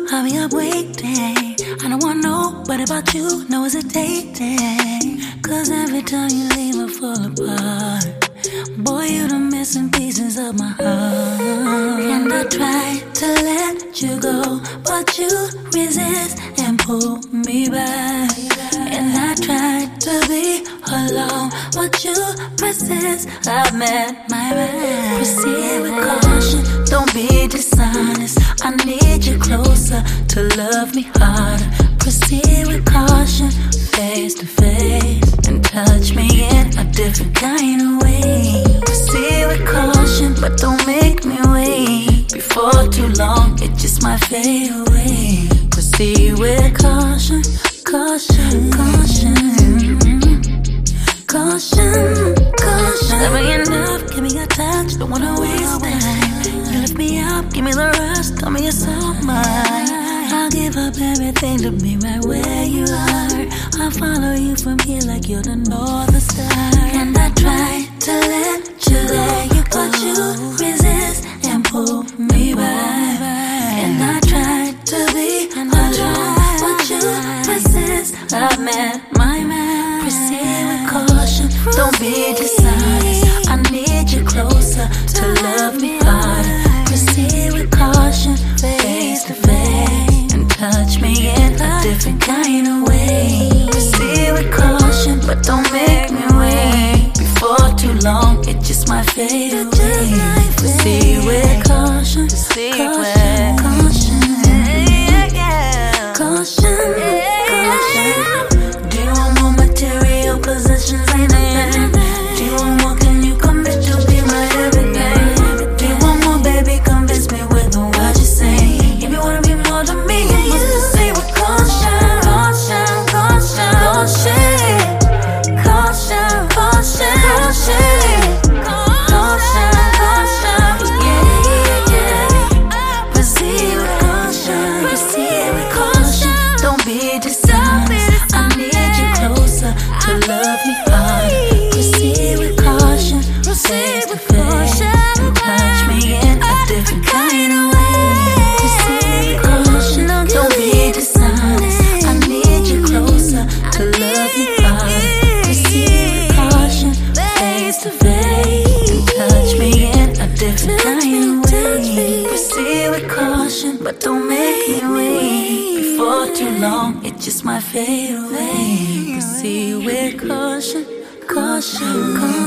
I'll be up waiting. I don't want nobody but you, no hesitating. Cause every time you leave I fall apart. Boy, you the missing pieces of my heart. And I try to let you go, but you resist and pull me back. And I try to be alone, but you persist. I've met my man. Proceed with caution, don't be dishonest. I need you closer to love me harder. Proceed with caution, face to face, and touch me in a different kind of way. Proceed with caution, but don't make me wait. Before too long, it just might fade away. Proceed with caution, caution, caution, caution, caution. Never enough, give me a touch, don't wanna waste time. You lift me up, give me the rest, tell me it's all mine. I'll give up everything to be right where you are. I'll follow you from here like you're the North Star. And I try to let you go, but you resist and pull me back. And I try to be alone, but you persist. I've met my man. Proceed with caution, don't be dishonest. I need you closer to love me harder. Proceed with caution, face to face, and touch me in a different kind of way. Proceed with caution, but don't make me wait. Before too long, it just might fade away. Proceed with caution, caution, caution, caution, caution. Do you want more material possessions? Ain't nothing. Do you want more? Can you commit to be my everything? Do you want more, baby? Convince me with the words you say. If you wanna be more than me, you must proceed with caution, caution, caution, caution, caution, caution, caution, caution, yeah, yeah. Proceed with caution, proceed with caution. Don't be dishonest. I need you closer to love me harder. Proceed with caution, face to face, and touch me in a different kind of way. Proceed with caution, don't be dishonest. I need you closer to love me harder. Proceed with caution, face to face, and touch me in a different kind of way. Proceed with caution, but don't make me wait. Before too long, it just might fade away. Proceed with caution, caution, caution.